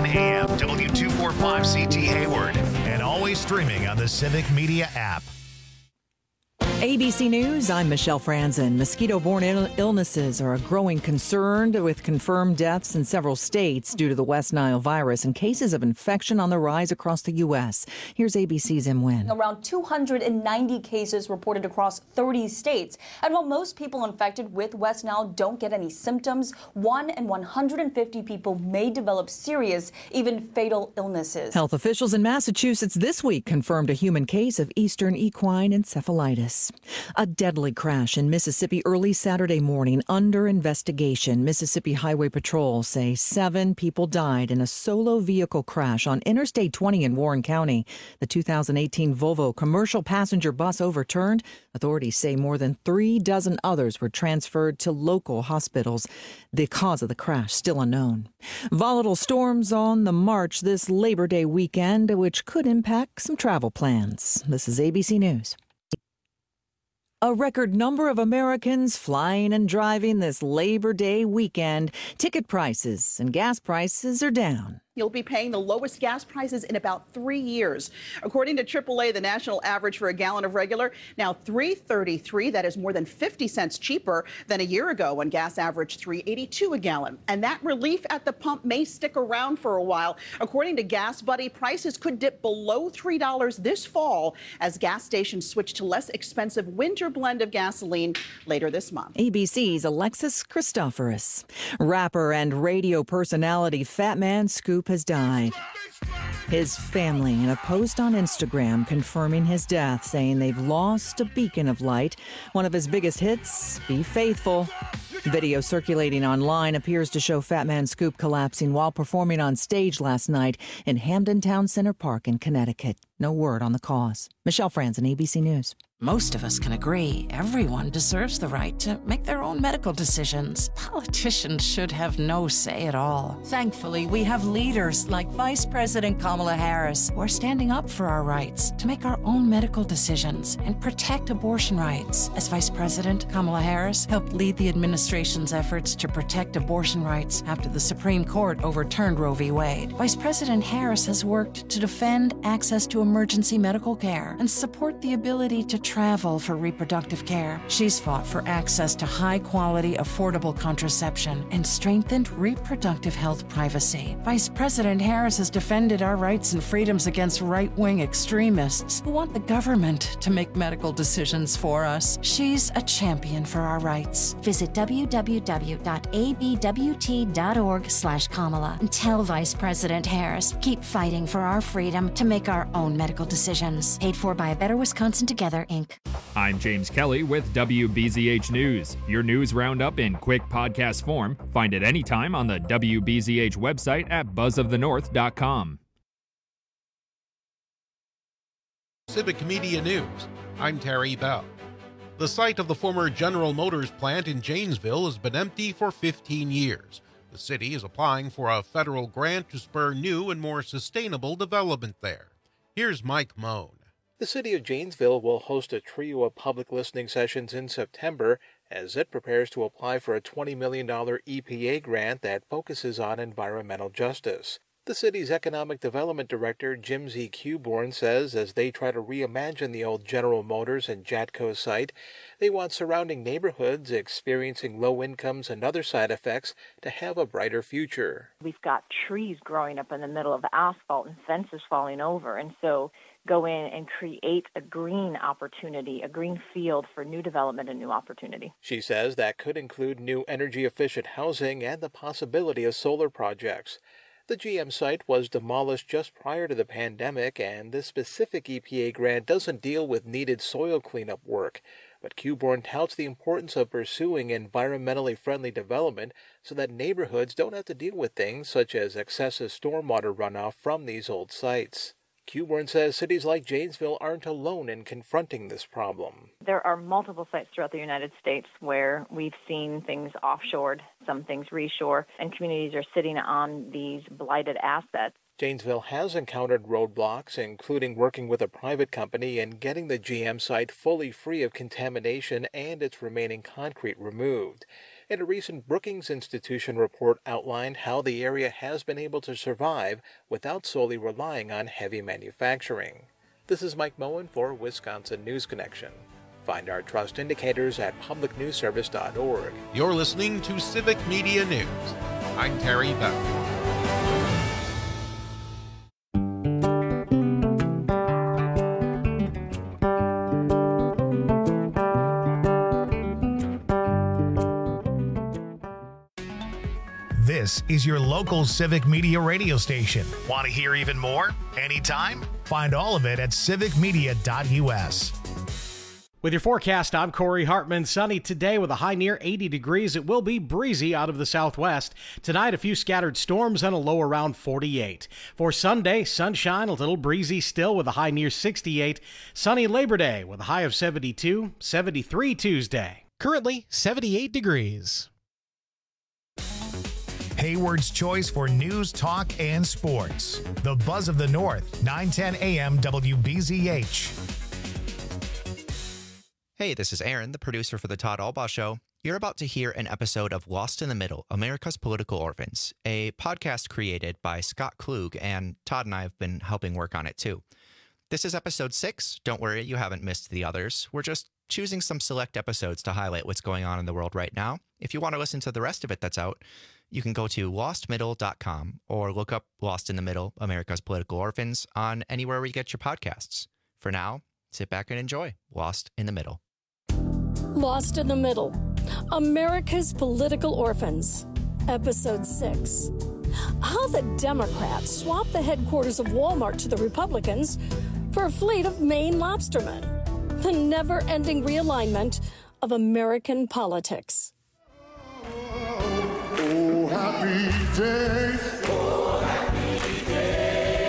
AM W245CT Hayward, and always streaming on the Civic Media app. ABC News, I'm Michelle Franzen. Mosquito-borne illnesses are a growing concern, with confirmed deaths in several states due to the West Nile virus and cases of infection on the rise across the U.S. Here's ABC's Em Nguyen. Around 290 cases reported across 30 states. And while most people infected with West Nile don't get any symptoms, 1 in 150 people may develop serious, even fatal illnesses. Health officials in Massachusetts this week confirmed a human case of Eastern equine encephalitis. A deadly crash in Mississippi early Saturday morning under investigation. Mississippi Highway Patrol say 7 people died in a solo vehicle crash on Interstate 20 in Warren County. The 2018 Volvo commercial passenger bus overturned. Authorities say more than 3 dozen others were transferred to local hospitals. The cause of the crash still unknown. Volatile storms on the march this Labor Day weekend, which could impact some travel plans. This is ABC News. A record number of Americans flying and driving this Labor Day weekend. Ticket prices and gas prices are down. You'll be paying the lowest gas prices in about 3 years. According to AAA, the national average for a gallon of regular, now $3.33. That is more than 50 cents cheaper than a year ago when gas averaged $3.82 a gallon. And that relief at the pump may stick around for a while. According to Gas Buddy, prices could dip below $3 this fall as gas stations switch to less expensive winter blend of gasoline later this month. ABC's Alexis Christoforous. Rapper and radio personality Fat Man Scoop has died. His family, in a post on Instagram, confirming his death, saying they've lost a beacon of light. One of his biggest hits, Be Faithful. Video circulating online appears to show Fat Man Scoop collapsing while performing on stage last night in Hamden Town Center Park in Connecticut. No word on the cause. Michelle Franzen, ABC News. Most of us can agree everyone deserves the right to make their own medical decisions. Politicians should have no say at all. Thankfully, we have leaders like Vice President Kamala Harris who are standing up for our rights to make our own medical decisions and protect abortion rights. As Vice President, Kamala Harris helped lead the administration's efforts to protect abortion rights after the Supreme Court overturned Roe v. Wade. Vice President Harris has worked to defend access to emergency medical care and support the ability to travel for reproductive care. She's fought for access to high-quality, affordable contraception and strengthened reproductive health privacy. Vice President Harris has defended our rights and freedoms against right-wing extremists who want the government to make medical decisions for us. She's a champion for our rights. Visit www.abwt.org/Kamala and tell Vice President Harris, keep fighting for our freedom to make our own medical decisions. Paid for by A Better Wisconsin Together, Inc. I'm James Kelly with WBZH News. Your news roundup in quick podcast form. Find it anytime on the WBZH website at buzzofthenorth.com. Civic Media News. I'm Terry Bell. The site of the former General Motors plant in Janesville has been empty for 15 years. The city is applying for a federal grant to spur new and more sustainable development there. Here's Mike Moan. The city of Janesville will host a trio of public listening sessions in September as it prepares to apply for a $20 million EPA grant that focuses on environmental justice. The city's economic development director, Jim Z. Cuborn, says as they try to reimagine the old General Motors and Jatco site, they want surrounding neighborhoods experiencing low incomes and other side effects to have a brighter future. We've got trees growing up in the middle of the asphalt and fences falling over, and so go in and create a green opportunity, a green field for new development and new opportunity. She says that could include new energy-efficient housing and the possibility of solar projects. The GM site was demolished just prior to the pandemic, and this specific EPA grant doesn't deal with needed soil cleanup work. But Cuborn touts the importance of pursuing environmentally friendly development so that neighborhoods don't have to deal with things such as excessive stormwater runoff from these old sites. Cuborn says cities like Janesville aren't alone in confronting this problem. There are multiple sites throughout the United States where we've seen things offshored, some things reshore, and communities are sitting on these blighted assets. Janesville has encountered roadblocks, including working with a private company and getting the GM site fully free of contamination and its remaining concrete removed. And a recent Brookings Institution report outlined how the area has been able to survive without solely relying on heavy manufacturing. This is Mike Moen for Wisconsin News Connection. Find our trust indicators at publicnewsservice.org. You're listening to Civic Media News. I'm Terry Bell. This is your local Civic Media radio station. Want to hear even more? Anytime? Find all of it at civicmedia.us. With your forecast, I'm Corey Hartman. Sunny today with a high near 80 degrees. It will be breezy out of the southwest. Tonight, a few scattered storms and a low around 48. For Sunday, sunshine, a little breezy still with a high near 68. Sunny Labor Day with a high of 72. 73 Tuesday. Currently, 78 degrees. Hayward's choice for news, talk, and sports. The Buzz of the North, 910 AM WBZH. Hey, this is Aaron, the producer for The Todd Albaugh Show. You're about to hear an episode of Lost in the Middle, America's Political Orphans, a podcast created by Scott Klug, and Todd and I have been helping work on it too. This is episode 6. Don't worry, you haven't missed the others. We're just choosing some select episodes to highlight what's going on in the world right now. If you want to listen to the rest of it that's out, you can go to lostmiddle.com or look up Lost in the Middle, America's Political Orphans on anywhere where you get your podcasts. For now, sit back and enjoy Lost in the Middle. Lost in the Middle, America's Political Orphans, Episode 6. How the Democrats swapped the headquarters of Walmart to the Republicans for a fleet of Maine lobstermen. The never-ending realignment of American politics. Oh, happy day. Oh, happy day.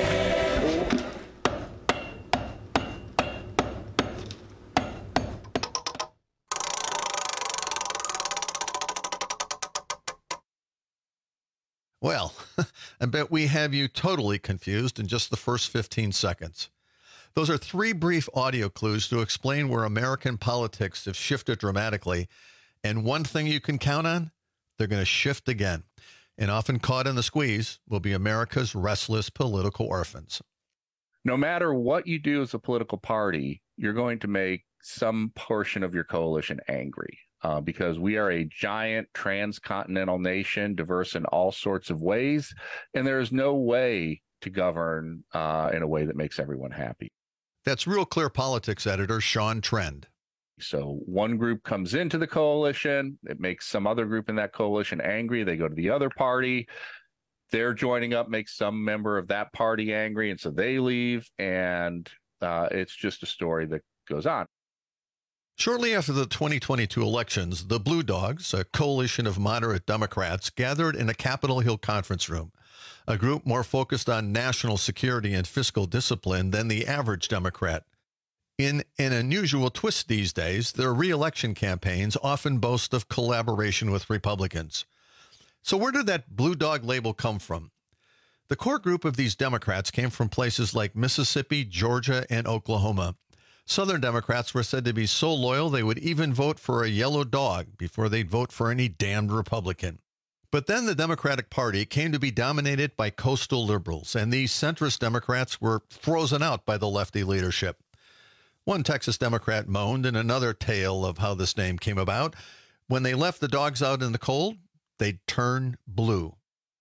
Well, I bet we have you totally confused in just the first 15 seconds. Those are 3 brief audio clues to explain where American politics have shifted dramatically. And one thing you can count on, they're going to shift again. And often caught in the squeeze will be America's restless political orphans. No matter what you do as a political party, you're going to make some portion of your coalition angry. Because we are a giant transcontinental nation, diverse in all sorts of ways, and there is no way to govern in a way that makes everyone happy. That's Real Clear Politics editor Sean Trend. So one group comes into the coalition, it makes some other group in that coalition angry, they go to the other party, they're joining up, makes some member of that party angry, and so they leave, and it's just a story that goes on. Shortly after the 2022 elections, the Blue Dogs, a coalition of moderate Democrats, gathered in a Capitol Hill conference room, a group more focused on national security and fiscal discipline than the average Democrat. In an unusual twist these days, their re-election campaigns often boast of collaboration with Republicans. So where did that Blue Dog label come from? The core group of these Democrats came from places like Mississippi, Georgia, and Oklahoma. Southern Democrats were said to be so loyal they would even vote for a yellow dog before they'd vote for any damned Republican. But then the Democratic Party came to be dominated by coastal liberals, and these centrist Democrats were frozen out by the lefty leadership. One Texas Democrat moaned in another tale of how this name came about. When they left the dogs out in the cold, they'd turn blue.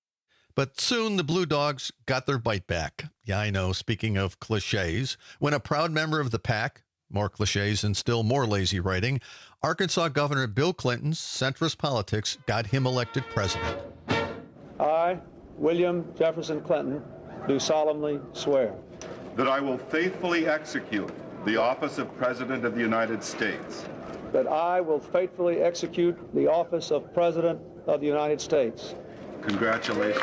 But soon the Blue Dogs got their bite back. Yeah, I know, speaking of cliches, when a proud member of the pack, more cliches and still more lazy writing, Arkansas Governor Bill Clinton's centrist politics got him elected president. I, William Jefferson Clinton, do solemnly swear that I will faithfully execute the office of President of the United States. That I will faithfully execute the office of President of the United States. Congratulations.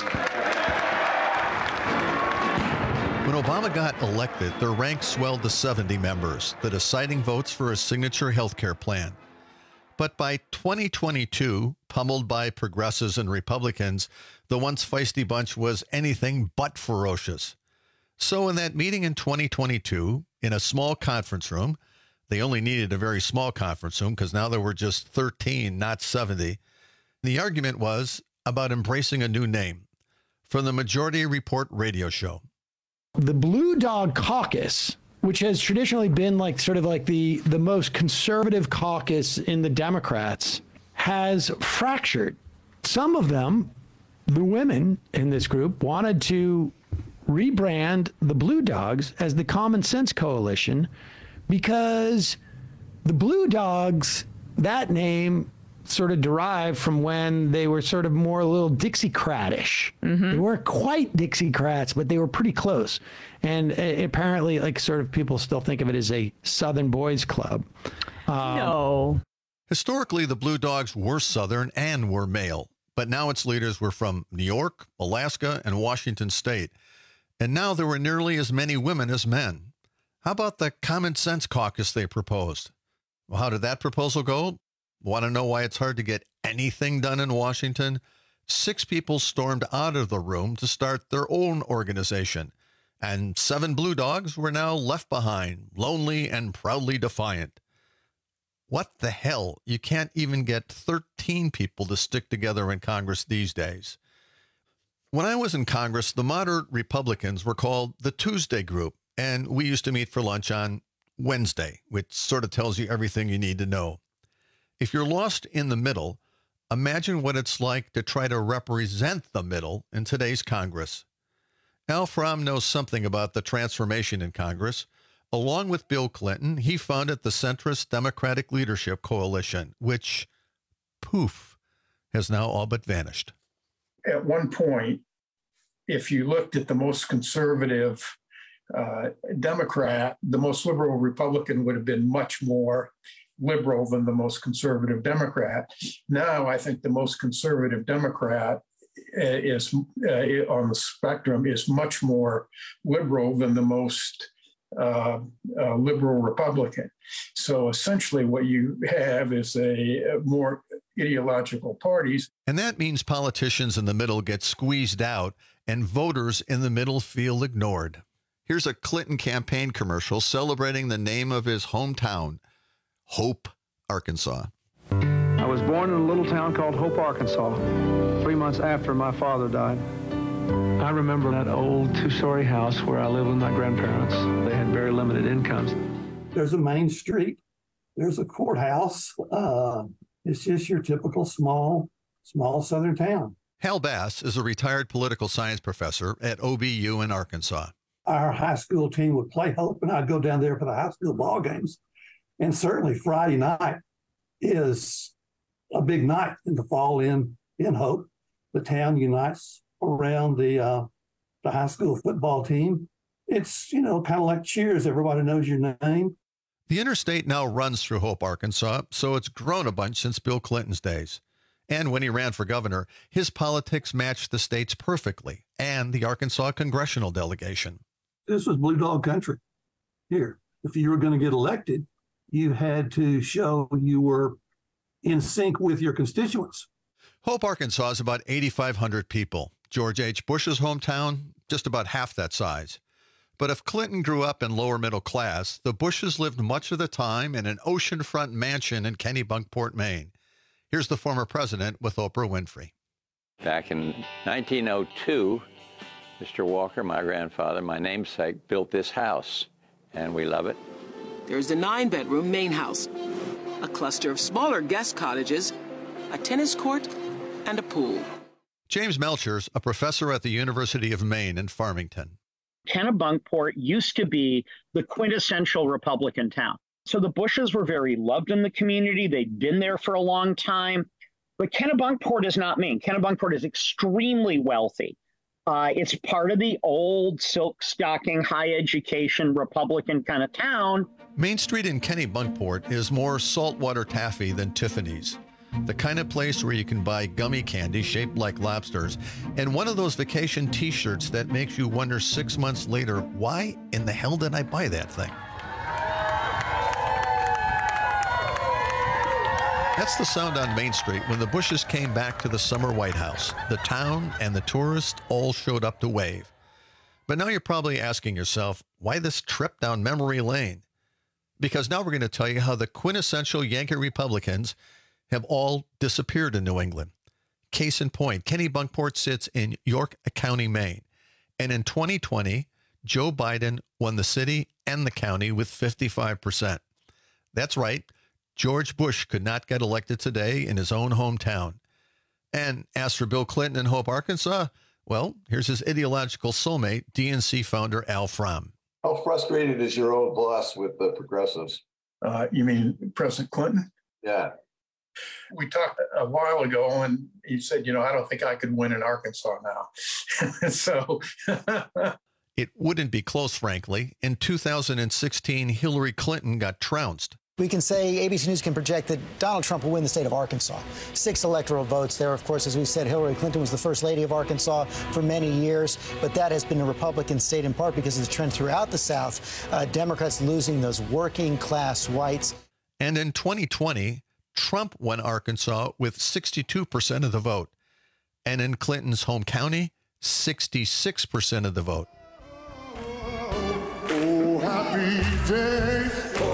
When Obama got elected, their rank swelled to 70 members, the deciding votes for a signature health care plan. But by 2022, pummeled by progressives and Republicans, the once feisty bunch was anything but ferocious. So in that meeting in 2022, in a small conference room, they only needed a very small conference room because now there were just 13, not 70, The argument was about embracing a new name. From the Majority Report radio show. The Blue Dog Caucus, which has traditionally been like sort of like the most conservative caucus in the Democrats, has fractured. Some of them, the women in this group, wanted to rebrand the Blue Dogs as the Common Sense Coalition because the Blue Dogs, that name sort of derived from when they were sort of more a little Dixiecrat-ish. They weren't quite Dixiecrats, but they were pretty close. And apparently, like, sort of people still think of it as a Southern boys club. No. Historically, the Blue Dogs were Southern and were male, but now its leaders were from New York, Alaska, and Washington State. And now there were nearly as many women as men. How about the Common Sense Caucus they proposed? Well, how did that proposal go? Want to know why it's hard to get anything done in Washington? 6 people stormed out of the room to start their own organization, and 7 Blue Dogs were now left behind, lonely and proudly defiant. What the hell? You can't even get 13 people to stick together in Congress these days. When I was in Congress, the moderate Republicans were called the Tuesday Group, and we used to meet for lunch on Wednesday, which sort of tells you everything you need to know. If you're lost in the middle, imagine what it's like to try to represent the middle in today's Congress. Al Fromm knows something about the transformation in Congress. Along with Bill Clinton, he founded the centrist Democratic Leadership Coalition, which, poof, has now all but vanished. At one point, if you looked at the most conservative Democrat, the most liberal Republican would have been much more liberal than the most conservative Democrat. Now, I think the most conservative Democrat is on the spectrum is much more liberal than the most liberal Republican. So essentially what you have is a more ideological parties. And that means politicians in the middle get squeezed out and voters in the middle feel ignored. Here's a Clinton campaign commercial celebrating the name of his hometown, Hope, Arkansas. I was born in a little town called Hope, Arkansas, 3 months after my father died. I remember that old 2-story house where I lived with my grandparents. They had very limited incomes. There's a main street. There's a courthouse. It's just your typical small southern town. Hal Bass is a retired political science professor at OBU in Arkansas. Our high school team would play Hope, and I'd go down there for the high school ball games. And certainly Friday night is a big night in the fall in Hope. The town unites around the high school football team. It's, kind of like Cheers. Everybody knows your name. The interstate now runs through Hope, Arkansas, so it's grown a bunch since Bill Clinton's days. And when he ran for governor, his politics matched the state's perfectly and the Arkansas congressional delegation. This was Blue Dog country here. If you were going to get elected, you had to show you were in sync with your constituents. Hope, Arkansas is about 8,500 people. George H. Bush's hometown, just about half that size. But if Clinton grew up in lower middle class, the Bushes lived much of the time in an oceanfront mansion in Kennebunkport, Maine. Here's the former president with Oprah Winfrey. Back in 1902, Mr. Walker, my grandfather, my namesake, built this house, and we love it. There's a 9-bedroom main house, a cluster of smaller guest cottages, a tennis court, and a pool. James Melchers, a professor at the University of Maine in Farmington. Kennebunkport used to be the quintessential Republican town. So the Bushes were very loved in the community. They'd been there for a long time. But Kennebunkport is not Maine. Kennebunkport is extremely wealthy. It's part of the old silk stocking, high education Republican kind of town. Main Street in Kennebunkport is more saltwater taffy than Tiffany's. The kind of place where you can buy gummy candy shaped like lobsters and one of those vacation t-shirts that makes you wonder 6 months later, why in the hell did I buy that thing? That's the sound on Main Street when the Bushes came back to the summer White House. The town and the tourists all showed up to wave. But now you're probably asking yourself, why this trip down memory lane? Because now we're going to tell you how the quintessential Yankee Republicans have all disappeared in New England. Case in point, Kennebunkport sits in York County, Maine. And in 2020, Joe Biden won the city and the county with 55%. That's right. George Bush could not get elected today in his own hometown. And as for Bill Clinton in Hope, Arkansas, well, here's his ideological soulmate, DNC founder Al Fromm. How frustrated is your old boss with the progressives? You mean President Clinton? Yeah. We talked a while ago, and he said, I don't think I could win in Arkansas now. So it wouldn't be close, frankly. In 2016, Hillary Clinton got trounced. We can say ABC News can project that Donald Trump will win the state of Arkansas. 6 electoral votes there. Of course, as we said, Hillary Clinton was the first lady of Arkansas for many years, but that has been a Republican state in part because of the trend throughout the South, Democrats losing those working class whites. And in 2020, Trump won Arkansas with 62% of the vote. And in Clinton's home county, 66% of the vote. Oh, happy day.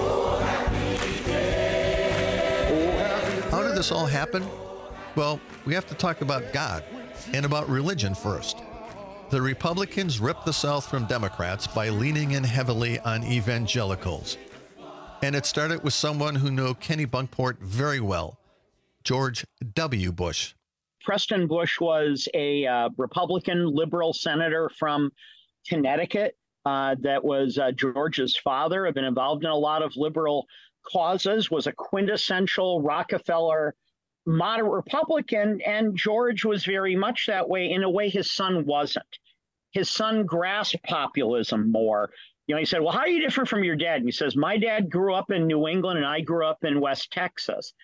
How did this all happen? Well, we have to talk about God and about religion first. The Republicans ripped the South from Democrats by leaning in heavily on evangelicals. And it started with someone who knew Kennebunkport very well, George W. Bush. Preston Bush was a Republican liberal senator from Connecticut that was George's father, had been involved in a lot of liberal causes, was a quintessential Rockefeller moderate Republican, and George was very much that way. In a way, his son wasn't. His son grasped populism more. He said, well, how are you different from your dad? And he says, my dad grew up in New England and I grew up in West Texas.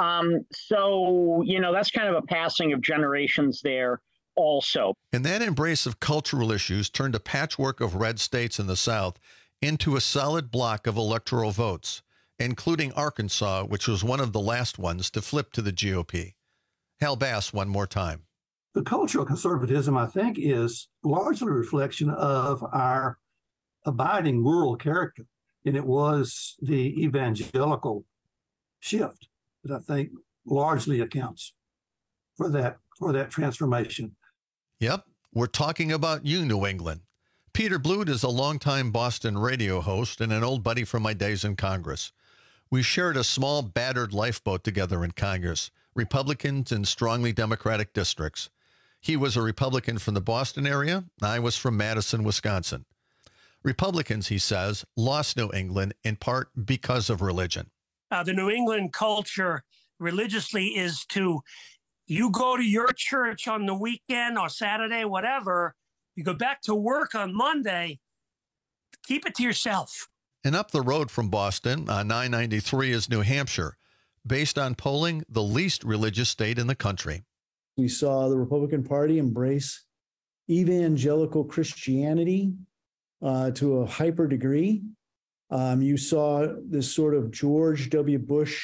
So, that's kind of a passing of generations there also. And that embrace of cultural issues turned a patchwork of red states in the South into a solid block of electoral votes, including Arkansas, which was one of the last ones to flip to the GOP. Hal Bass one more time. The cultural conservatism, I think, is largely a reflection of our abiding rural character. And it was the evangelical shift that I think largely accounts for that transformation. Yep, we're talking about you, New England. Peter Blute is a longtime Boston radio host and an old buddy from my days in Congress. We shared a small battered lifeboat together in Congress, Republicans in strongly Democratic districts. He was a Republican from the Boston area. I was from Madison, Wisconsin. Republicans, he says, lost New England in part because of religion. The New England culture religiously is you go to your church on the weekend or Saturday, whatever, you go back to work on Monday, keep it to yourself. And up the road from Boston on 993 is New Hampshire, based on polling the least religious state in the country. We saw the Republican Party embrace evangelical Christianity to a hyper degree. You saw this sort of George W. Bush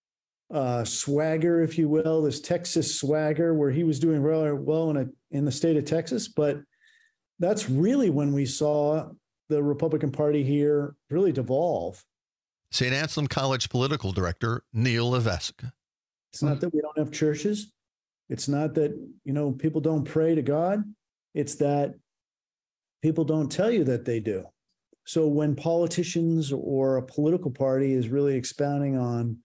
swagger, if you will, this Texas swagger, where he was doing really well in the state of Texas. But that's really when we saw the Republican Party here really devolve. St. Anselm College political director Neil Levesque. It's not that we don't have churches. It's not that, people don't pray to God. It's that people don't tell you that they do. So when politicians or a political party is really expounding on,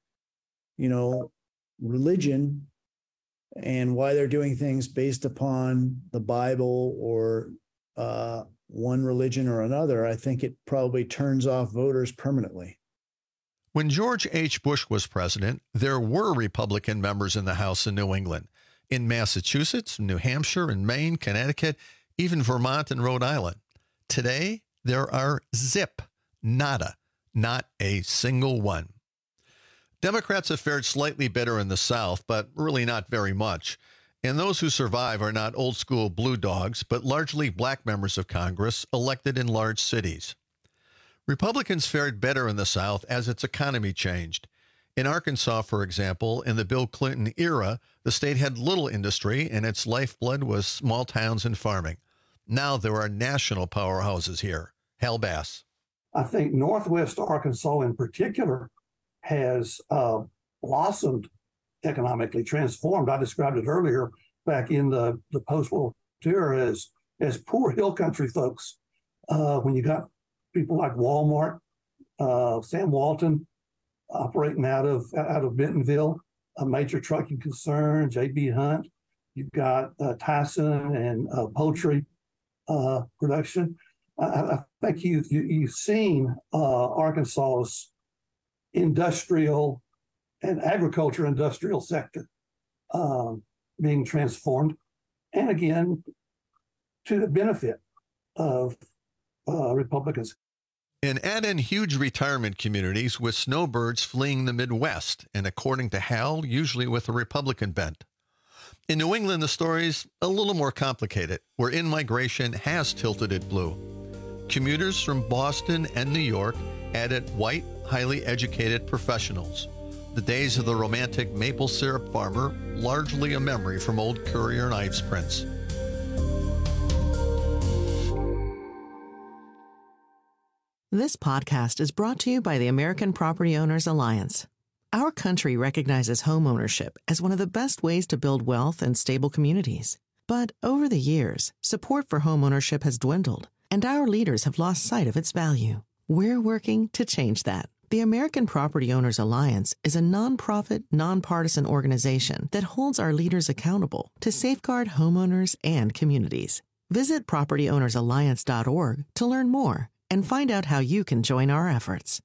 religion and why they're doing things based upon the Bible or one religion or another, I think it probably turns off voters permanently. When George H. Bush was president, there were Republican members in the House in New England, in Massachusetts, New Hampshire, and Maine, Connecticut, even Vermont and Rhode Island. Today, there are zip, nada, not a single one. Democrats have fared slightly better in the South, but really not very much. And those who survive are not old school blue dogs, but largely black members of Congress elected in large cities. Republicans fared better in the South as its economy changed. In Arkansas, for example, in the Bill Clinton era, the state had little industry and its lifeblood was small towns and farming. Now there are national powerhouses here. Hal Bass. I think Northwest Arkansas in particular has blossomed, economically transformed. I described it earlier back in the post-war era as poor hill country folks. When you got people like Walmart, Sam Walton operating out of Bentonville, a major trucking concern, J.B. Hunt. You've got Tyson and poultry production. I think you've seen Arkansas's industrial and agriculture industrial sector being transformed, and again, to the benefit of Republicans. And add in huge retirement communities with snowbirds fleeing the Midwest, and according to Hal, usually with a Republican bent. In New England, the story's a little more complicated, where in-migration has tilted it blue. Commuters from Boston and New York added white, highly educated professionals. The days of the romantic maple syrup farmer, largely a memory from old Currier and Ives prints. This podcast is brought to you by the American Property Owners Alliance. Our country recognizes homeownership as one of the best ways to build wealth and stable communities. But over the years, support for homeownership has dwindled, and our leaders have lost sight of its value. We're working to change that. The American Property Owners Alliance is a nonprofit, nonpartisan organization that holds our leaders accountable to safeguard homeowners and communities. Visit propertyownersalliance.org to learn more and find out how you can join our efforts.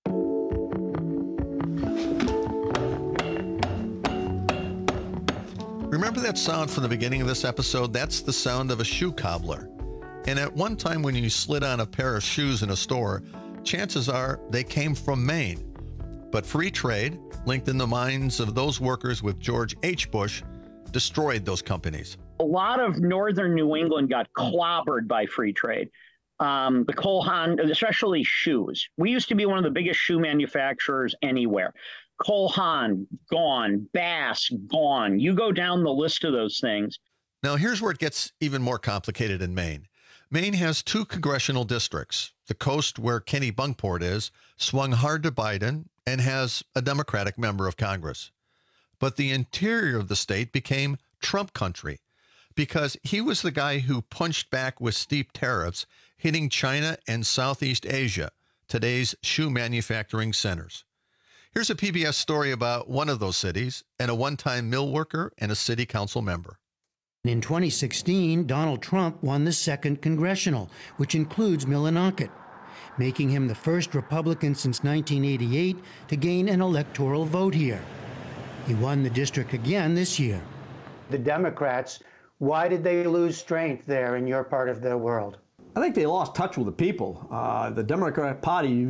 Remember that sound from the beginning of this episode? That's the sound of a shoe cobbler. And at one time when you slid on a pair of shoes in a store, chances are they came from Maine. But free trade, linked in the minds of those workers with George H. Bush, destroyed those companies. A lot of northern New England got clobbered by free trade. The Cole Haan, especially shoes. We used to be one of the biggest shoe manufacturers anywhere. Cole Haan, gone. Bass, gone. You go down the list of those things. Now, here's where it gets even more complicated in Maine. Maine has two congressional districts. The coast, where Kenny Bunkport is, swung hard to Biden and has a Democratic member of Congress. But the interior of the state became Trump country because he was the guy who punched back with steep tariffs, hitting China and Southeast Asia, today's shoe manufacturing centers. Here's a PBS story about one of those cities and a one-time mill worker and a city council member. In 2016, Donald Trump won the 2nd congressional, which includes Millinocket, making him the first Republican since 1988 to gain an electoral vote here. He won the district again this year. The Democrats, why did they lose strength there in your part of the world? I think they lost touch with the people. The Democratic Party,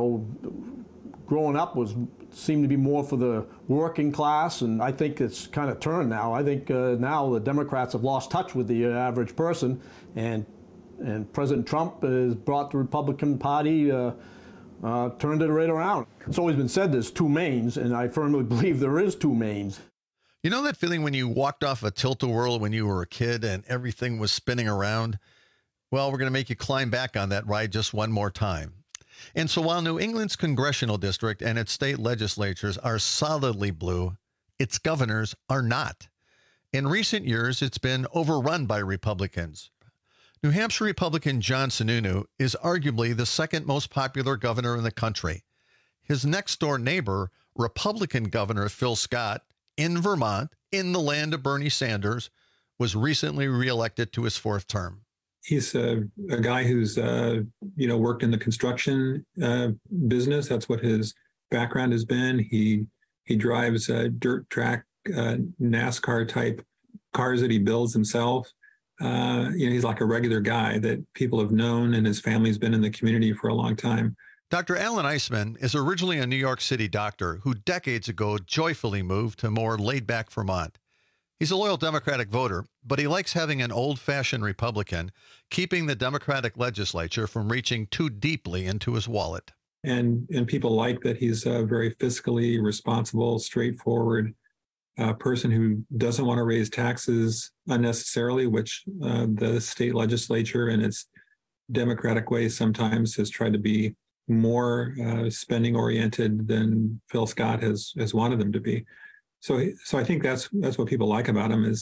growing up seemed to be more for the working class, and I think it's kind of turned now. I think now the Democrats have lost touch with the average person, and President Trump has brought the Republican Party, turned it right around. It's always been said there's two Maines, and I firmly believe there is two Maines. You know that feeling when you walked off a tilt-a-whirl when you were a kid and everything was spinning around? Well, we're going to make you climb back on that ride just one more time. And so while New England's congressional district and its state legislatures are solidly blue, its governors are not. In recent years, it's been overrun by Republicans. New Hampshire Republican John Sununu is arguably the second most popular governor in the country. His next-door neighbor, Republican Governor Phil Scott, in Vermont, in the land of Bernie Sanders, was recently reelected to his 4th term. He's a guy who's, worked in the construction business. That's what his background has been. He drives dirt track NASCAR type cars that he builds himself. He's like a regular guy that people have known, and his family's been in the community for a long time. Dr. Alan Eisman is originally a New York City doctor who decades ago joyfully moved to more laid-back Vermont. He's a loyal Democratic voter, but he likes having an old-fashioned Republican, keeping the Democratic legislature from reaching too deeply into his wallet. And people like that he's a very fiscally responsible, straightforward person who doesn't want to raise taxes unnecessarily, which the state legislature in its Democratic way sometimes has tried to be more spending oriented than Phil Scott has wanted them to be. So I think that's what people like about him is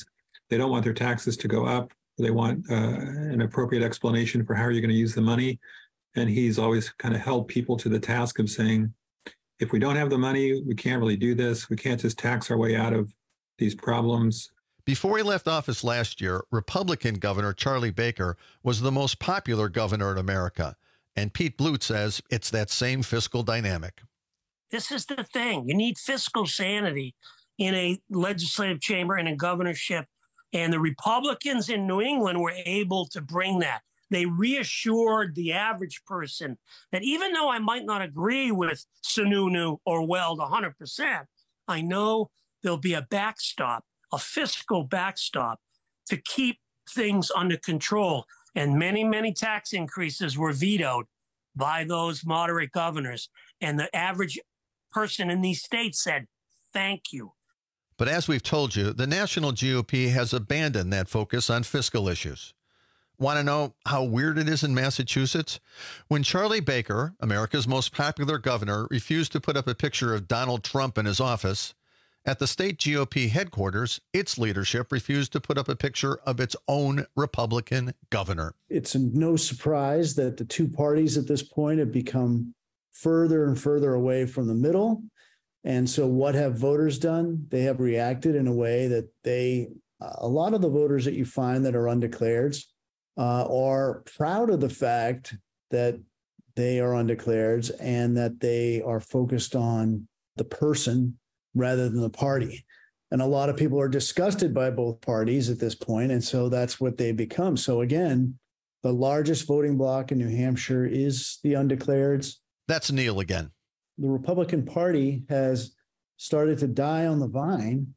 They don't want their taxes to go up. They want an appropriate explanation for how you're going to use the money. And he's always kind of held people to the task of saying, if we don't have the money, we can't really do this. We can't just tax our way out of these problems. Before he left office last year, Republican Governor Charlie Baker was the most popular governor in America. And Pete Blute says it's that same fiscal dynamic. This is the thing. You need fiscal sanity in a legislative chamber and a governorship. And the Republicans in New England were able to bring that. They reassured the average person that even though I might not agree with Sununu or Weld 100%, I know there'll be a backstop, a fiscal backstop to keep things under control. And many, many tax increases were vetoed by those moderate governors. And the average person in these states said, thank you. But as we've told you, the national GOP has abandoned that focus on fiscal issues. Want to know how weird it is in Massachusetts? When Charlie Baker, America's most popular governor, refused to put up a picture of Donald Trump in his office, at the state GOP headquarters, its leadership refused to put up a picture of its own Republican governor. It's no surprise that the two parties at this point have become further and further away from the middle. And so what have voters done? They have reacted in a way that a lot of the voters that you find that are undeclareds are proud of the fact that they are undeclareds and that they are focused on the person rather than the party. And a lot of people are disgusted by both parties at this point. And so that's what they become. So again, the largest voting bloc in New Hampshire is the undeclareds. That's Neil again. The Republican Party has started to die on the vine,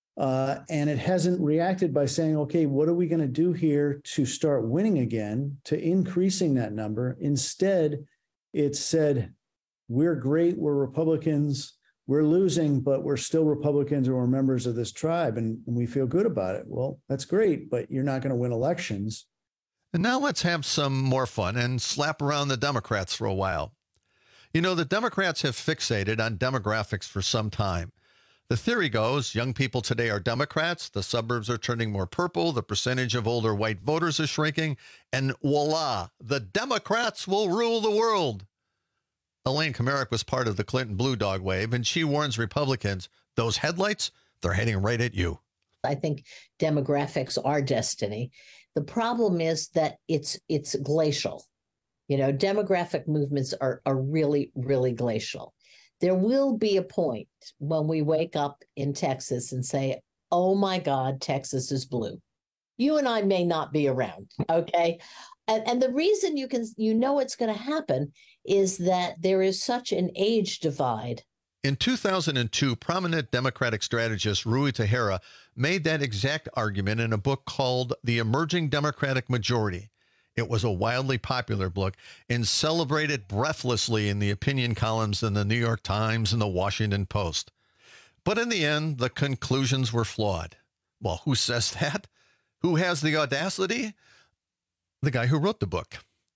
and it hasn't reacted by saying, okay, what are we going to do here to start winning again, to increasing that number? Instead, it said, we're great, we're Republicans, we're losing, but we're still Republicans and we're members of this tribe, and we feel good about it. Well, that's great, but you're not going to win elections. And now let's have some more fun and slap around the Democrats for a while. You know, the Democrats have fixated on demographics for some time. The theory goes young people today are Democrats, the suburbs are turning more purple, the percentage of older white voters is shrinking, and voila, the Democrats will rule the world. Elaine Kamerick was part of the Clinton Blue Dog wave, and she warns Republicans, those headlights, they're heading right at you. I think demographics are destiny. The problem is that it's glacial. You know, demographic movements are really, really glacial. There will be a point when we wake up in Texas and say, oh my God, Texas is blue. You and I may not be around, okay? And the reason you know it's going to happen is that there is such an age divide. In 2002, prominent Democratic strategist Ruy Teixeira made that exact argument in a book called The Emerging Democratic Majority. It was a wildly popular book and celebrated breathlessly in the opinion columns in the New York Times and the Washington Post. But in the end, the conclusions were flawed. Well, who says that? Who has the audacity? The guy who wrote the book.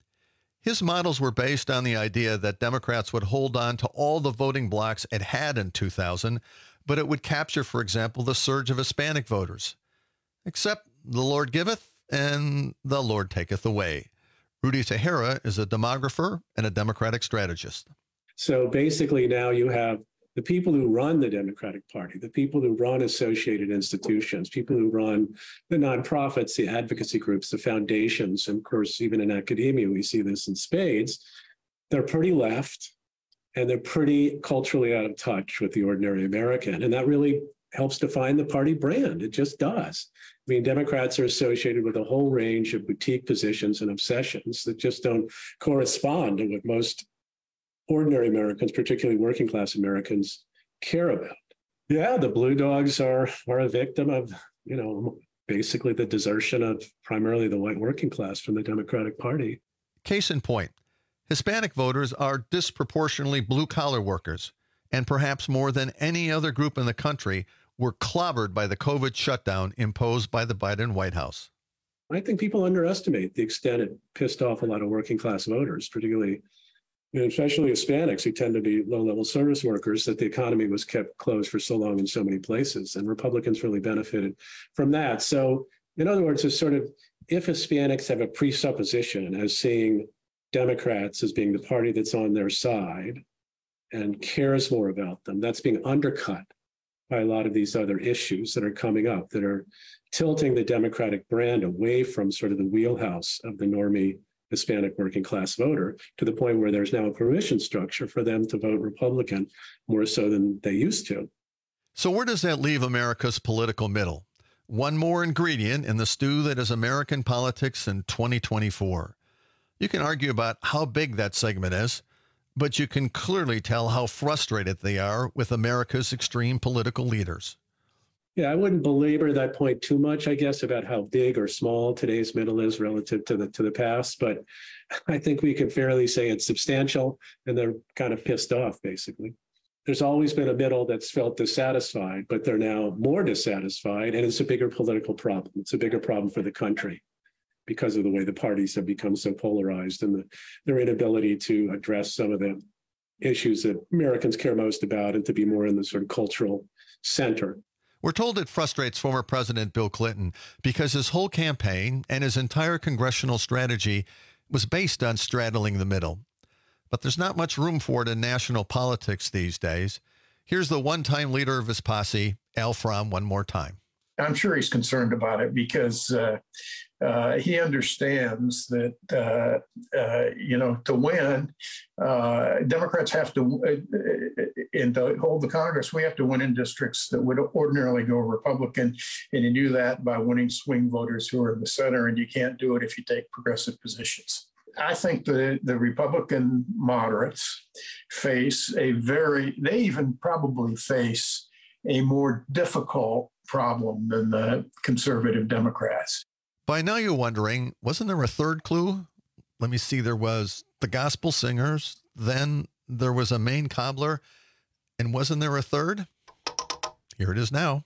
His models were based on the idea that Democrats would hold on to all the voting blocks it had in 2000, but it would capture, for example, the surge of Hispanic voters. Except the Lord giveth, and the Lord taketh away. Rudy Teixeira is a demographer and a Democratic strategist. So basically now you have the people who run the Democratic Party, the people who run associated institutions, people who run the nonprofits, the advocacy groups, the foundations, and of course, even in academia, we see this in spades. They're pretty left, and they're pretty culturally out of touch with the ordinary American. And that really helps define the party brand. It just does. I mean, Democrats are associated with a whole range of boutique positions and obsessions that just don't correspond to what most ordinary Americans, particularly working class Americans, care about. Yeah, the Blue Dogs are a victim of, you know, basically the desertion of primarily the white working class from the Democratic Party. Case in point, Hispanic voters are disproportionately blue-collar workers, and perhaps more than any other group in the country were clobbered by the COVID shutdown imposed by the Biden White House. I think people underestimate the extent it pissed off a lot of working class voters, particularly and especially Hispanics who tend to be low-level service workers, that the economy was kept closed for so long in so many places. And Republicans really benefited from that. So in other words, it's sort of, if Hispanics have a presupposition as seeing Democrats as being the party that's on their side and cares more about them, that's being undercut by a lot of these other issues that are coming up that are tilting the Democratic brand away from sort of the wheelhouse of the normie Hispanic working class voter, to the point where there's now a permission structure for them to vote Republican more so than they used to. So where does that leave America's political middle? One more ingredient in the stew that is American politics in 2024. You can argue about how big that segment is, but you can clearly tell how frustrated they are with America's extreme political leaders. Yeah, I wouldn't belabor that point too much, I guess, about how big or small today's middle is relative to the past. But I think we can fairly say it's substantial, and they're kind of pissed off, basically. There's always been a middle that's felt dissatisfied, but they're now more dissatisfied, and it's a bigger political problem. It's a bigger problem for the country because of the way the parties have become so polarized and their inability to address some of the issues that Americans care most about and to be more in the sort of cultural center. We're told it frustrates former President Bill Clinton because his whole campaign and his entire congressional strategy was based on straddling the middle. But there's not much room for it in national politics these days. Here's the one-time leader of his posse, Al Fromm, one more time. I'm sure he's concerned about it because he understands that, to win, Democrats have to, and to hold the Congress, we have to win in districts that would ordinarily go Republican. And you do that by winning swing voters who are in the center, and you can't do it if you take progressive positions. I think the Republican moderates face they even probably face a more difficult problem than the conservative Democrats. By now you're wondering, wasn't there a third clue? Let me see, there was the gospel singers, then there was a Maine cobbler, and wasn't there a third? Here it is now.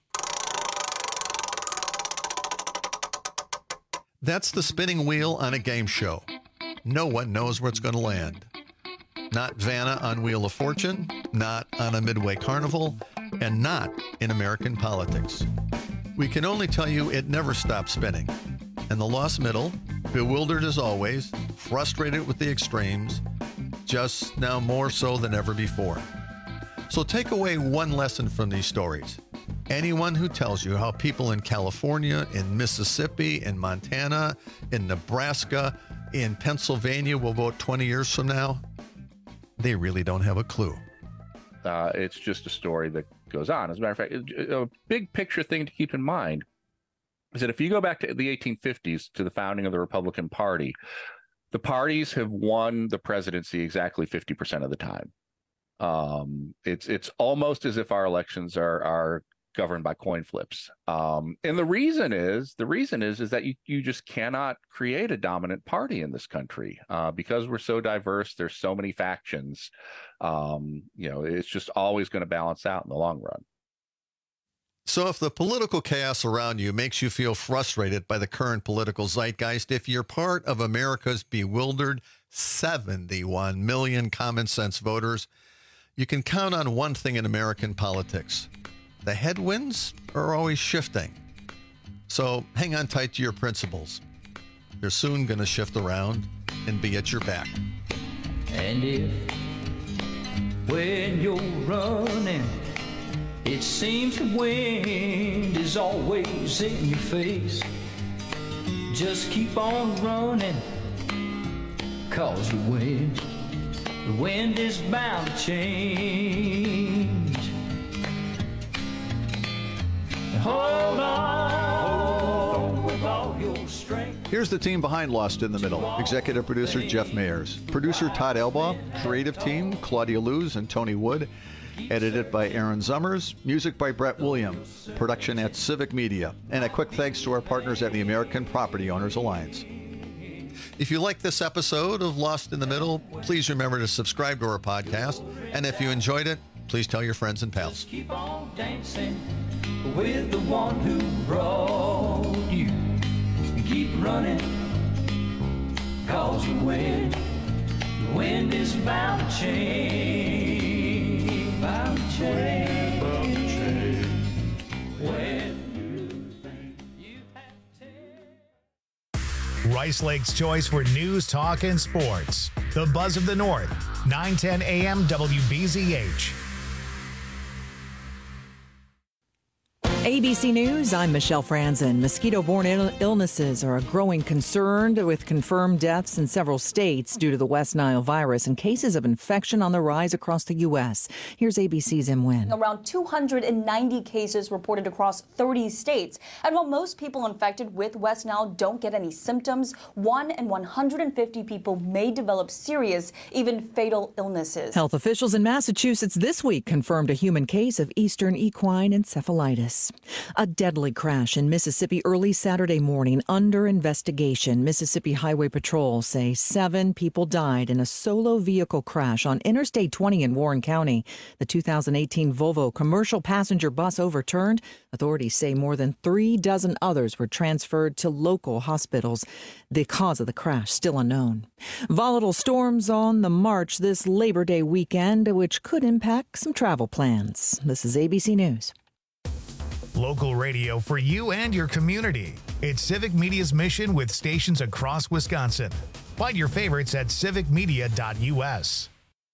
That's the spinning wheel on a game show. No one knows where it's going to land. Not Vanna on Wheel of Fortune, not on a Midway Carnival, and not in American politics. We can only tell you it never stops spinning. And the lost middle, bewildered as always, frustrated with the extremes, just now more so than ever before. So take away one lesson from these stories. Anyone who tells you how people in California, in Mississippi, in Montana, in Nebraska, in Pennsylvania will vote 20 years from now, they really don't have a clue. It's just a story that goes on. As a matter of fact, a big picture thing to keep in mind is that if you go back to the 1850s, to the founding of the Republican Party, the parties have won the presidency exactly 50% of the time. It's almost as if our elections are governed by coin flips. And the reason is that you just cannot create a dominant party in this country because we're so diverse. There's so many factions. It's just always going to balance out in the long run. So if the political chaos around you makes you feel frustrated by the current political zeitgeist, if you're part of America's bewildered 71 million common sense voters, you can count on one thing in American politics. The headwinds are always shifting. So hang on tight to your principles. They're soon going to shift around and be at your back. And if when you're running, it seems the wind is always in your face, just keep on running, 'cause the wind is bound to change. Hold on with all your strength. Here's the team behind Lost in the Middle. Executive producer Jeff Mayers. Producer Todd Elbaugh. Creative team Claudia Luz and Tony Wood. Edited by Aaron Zummers. Music by Brett Williams. Production at Civic Media. And a quick thanks to our partners at the American Property Owners Alliance. If you like this episode of Lost in the Middle, please remember to subscribe to our podcast. And if you enjoyed it, please tell your friends and pals. Keep on dancing with the one who brought you. Keep running, 'cause the wind is bound to change. Bound to change. Bound to change. When you think you've had Rice Lake's choice for news, talk, and sports. The Buzz of the North, 9:10 a.m. WBZH. ABC News, I'm Michelle Franzen. Mosquito-borne illnesses are a growing concern with confirmed deaths in several states due to the West Nile virus and cases of infection on the rise across the U.S. Here's ABC's Em Nguyen. Around 290 cases reported across 30 states. And while most people infected with West Nile don't get any symptoms, 1 in 150 people may develop serious, even fatal illnesses. Health officials in Massachusetts this week confirmed a human case of Eastern equine encephalitis. A deadly crash in Mississippi early Saturday morning under investigation. Mississippi Highway Patrol say 7 people died in a solo vehicle crash on Interstate 20 in Warren County. The 2018 Volvo commercial passenger bus overturned. Authorities say more than 36 others were transferred to local hospitals. The cause of the crash still unknown. Volatile storms on the march this Labor Day weekend, which could impact some travel plans. This is ABC News. Local radio for you and your community. It's Civic Media's mission with stations across Wisconsin. Find your favorites at civicmedia.us.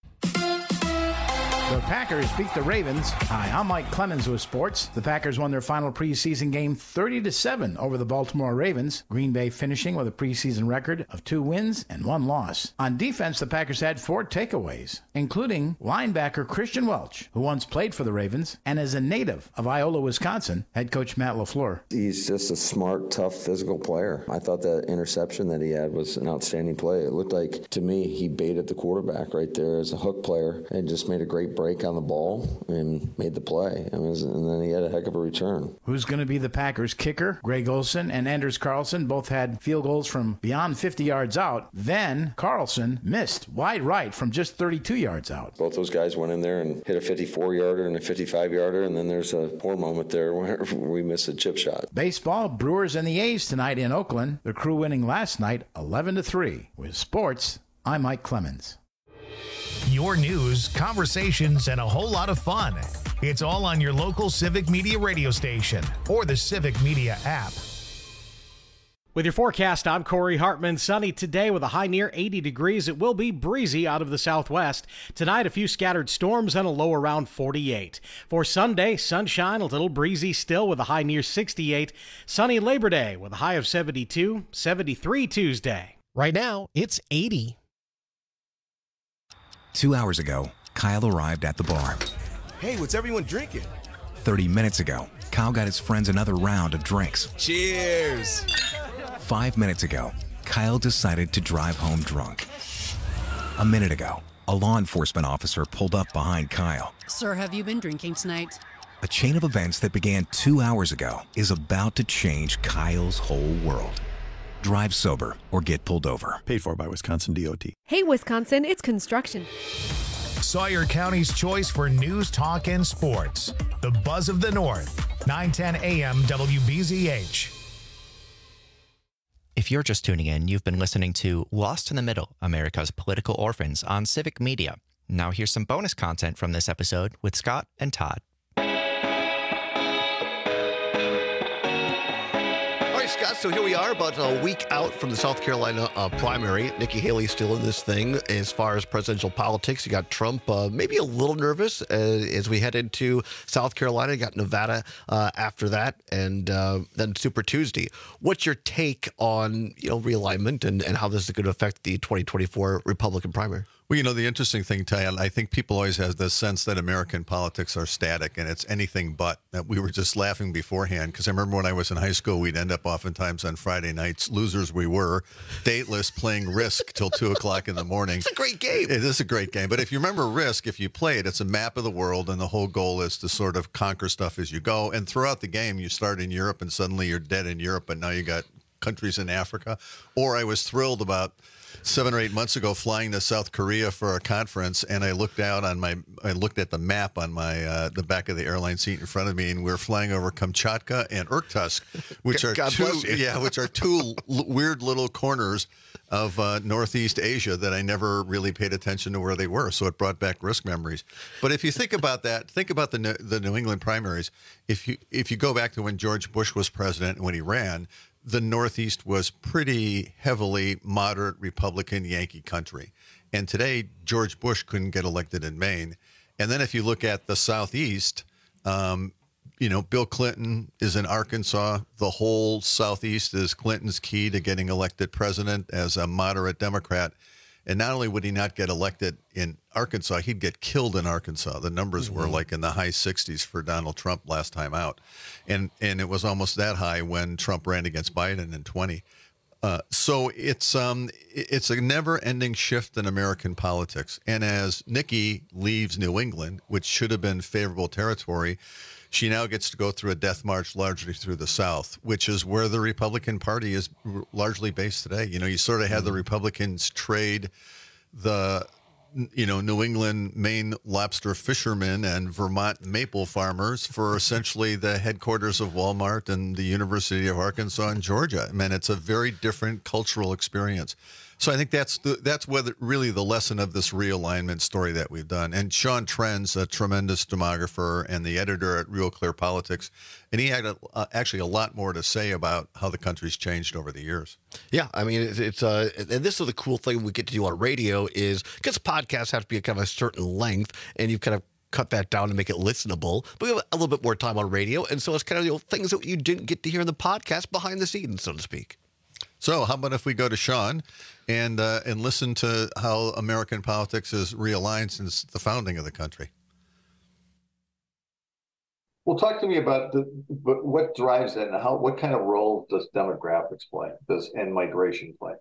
The Packers beat the Ravens. Hi, I'm Mike Clemens with sports. The Packers won their final preseason game 30-7 over the Baltimore Ravens. Green Bay finishing with a preseason record of 2 wins and 1 loss. On defense, the Packers had 4 takeaways, including linebacker Christian Welch, who once played for the Ravens and is a native of Iola, Wisconsin. Head coach Matt LaFleur. He's just a smart, tough, physical player. I thought that interception that he had was an outstanding play. It looked like, to me, he baited the quarterback right there as a hook player and just made a great break on the ball and made the play. And then he had a heck of a return. Who's going to be the Packers kicker? Greg Olsen and Anders Carlson both had field goals from beyond 50 yards out. Then Carlson missed wide right from just 32 yards out. Both those guys went in there and hit a 54-yarder and a 55-yarder, and then there's a poor moment there where we missed a chip shot. Baseball, Brewers and the A's tonight in Oakland. The Crew winning last night 11-3. With sports, I'm Mike Clemens. Your news, conversations, and a whole lot of fun. It's all on your local Civic Media radio station or the Civic Media app. With your forecast, I'm Corey Hartman. Sunny today with a high near 80 degrees. It will be breezy out of the southwest. Tonight, a few scattered storms and a low around 48. For Sunday, sunshine, a little breezy still with a high near 68. Sunny Labor Day with a high of 72. 73 Tuesday. Right now, it's 80. 2 hours ago, Kyle arrived at the bar. Hey, what's everyone drinking? 30 minutes ago, Kyle got his friends another round of drinks. Cheers! 5 minutes ago, Kyle decided to drive home drunk. A minute ago, a law enforcement officer pulled up behind Kyle. Sir, have you been drinking tonight? A chain of events that began 2 hours ago is about to change Kyle's whole world. Drive sober or get pulled over. Paid for by Wisconsin DOT. Hey, Wisconsin, it's construction. Sawyer County's choice for news, talk, and sports. The Buzz of the North, 9:10 a.m. WBZH. If you're just tuning in, you've been listening to Lost in the Middle, America's Political Orphans on Civic Media. Now here's some bonus content from this episode with Scott and Todd. Scott, so here we are about a week out from the South Carolina primary. Nikki Haley's still in this thing as far as presidential politics. You got Trump maybe a little nervous as we head into South Carolina. You got Nevada after that, and then Super Tuesday. What's your take on realignment and how this is going to affect the 2024 Republican primary? Well, the interesting thing, Ty, I think people always have this sense that American politics are static and it's anything but. That we were just laughing beforehand because I remember when I was in high school, we'd end up oftentimes on Friday nights, losers we were, dateless, playing Risk till 2 o'clock in the morning. It's a great game. It is a great game. But if you remember Risk, if you play it, it's a map of the world and the whole goal is to sort of conquer stuff as you go. And throughout the game, you start in Europe and suddenly you're dead in Europe, but now you got countries in Africa. Or I was thrilled about 7 or 8 months ago flying to South Korea for a conference, and I looked at the map on my the back of the airline seat in front of me, and we were flying over Kamchatka and Irkutsk, which are two weird little corners of Northeast Asia that I never really paid attention to where they were. So it brought back risk memories. But if you think about that, think about the New England primaries. If you go back to when George Bush was president and when he ran, the Northeast was pretty heavily moderate Republican Yankee country. And today, George Bush couldn't get elected in Maine. And then if you look at the Southeast, Bill Clinton is in Arkansas. The whole Southeast is Clinton's key to getting elected president as a moderate Democrat. And not only would he not get elected in Arkansas, he'd get killed in Arkansas. The numbers were like in the high 60s for Donald Trump last time out. And it was almost that high when Trump ran against Biden in 20. So it's a never-ending shift in American politics. And as Nikki leaves New England, which should have been favorable territory, she now gets to go through a death march largely through the South, which is where the Republican Party is largely based today. You sort of had the Republicans trade the, New England Maine lobster fishermen and Vermont maple farmers for essentially the headquarters of Walmart and the University of Arkansas and Georgia. I mean, it's a very different cultural experience. So I think that's really the lesson of this realignment story that we've done. And Sean Trent's a tremendous demographer and the editor at Real Clear Politics, and he had actually a lot more to say about how the country's changed over the years. Yeah, I mean, it's and this is the cool thing we get to do on radio is because podcasts have to be kind of a certain length, and you've kind of cut that down to make it listenable. But we have a little bit more time on radio, and so it's kind of things that you didn't get to hear in the podcast behind the scenes, so to speak. So how about if we go to Sean and listen to how American politics is realigned since the founding of the country? Well, talk to me about what drives that and what kind of role does demographics play, and migration play?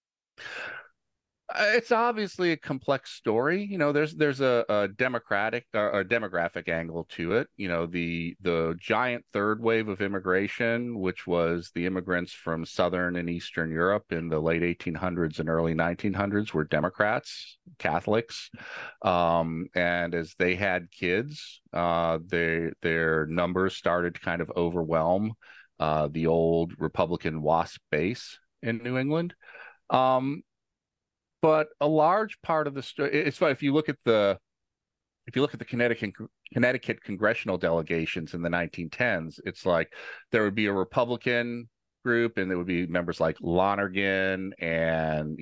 It's obviously a complex story. There's a demographic angle to it. The giant third wave of immigration, which was the immigrants from Southern and Eastern Europe in the late 1800s and early 1900s, were Democrats, Catholics, and as they had kids, their numbers started to kind of overwhelm the old Republican WASP base in New England. But a large part of the story, it's funny, if you look at the Connecticut congressional delegations in the 1910s, it's like there would be a Republican group, and there would be members like Lonergan and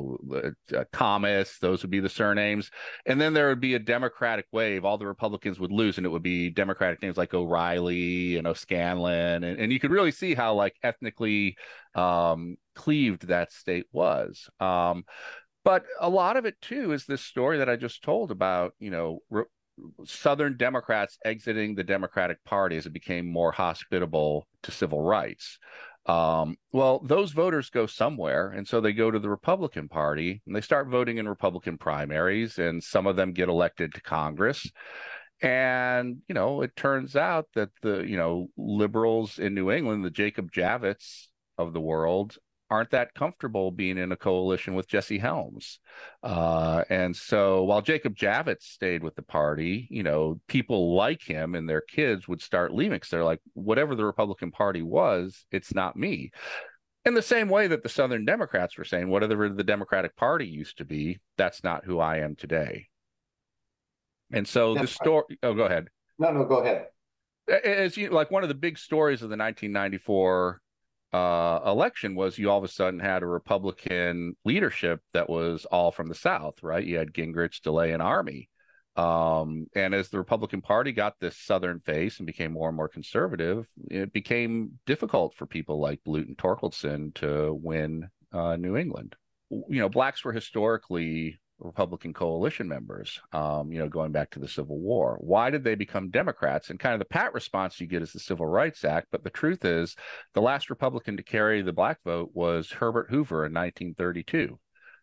Thomas. Those would be the surnames, and then there would be a Democratic wave. All the Republicans would lose, and it would be Democratic names like O'Reilly and O'Scanlan, and you could really see how ethnically cleaved that state was. But a lot of it, too, is this story that I just told about, Southern Democrats exiting the Democratic Party as it became more hospitable to civil rights. Well, those voters go somewhere, and so they go to the Republican Party, and they start voting in Republican primaries, and some of them get elected to Congress. And, it turns out that the, liberals in New England, the Jacob Javits of the world, aren't that comfortable being in a coalition with Jesse Helms. And so while Jacob Javits stayed with the party, people like him and their kids would start leaving because they're like, whatever the Republican Party was, it's not me. In the same way that the Southern Democrats were saying, whatever the Democratic Party used to be, that's not who I am today. And so the story, go ahead. No, go ahead. It's one of the big stories of the 1994 election was you all of a sudden had a Republican leadership that was all from the South, right? You had Gingrich, DeLay, and Army. And as the Republican Party got this Southern face and became more and more conservative, it became difficult for people like Blunt and Torkelson to win New England. Blacks were historically Republican coalition members, going back to the Civil War. Why did they become Democrats? And kind of the pat response you get is the Civil Rights Act. But the truth is, the last Republican to carry the black vote was Herbert Hoover in 1932.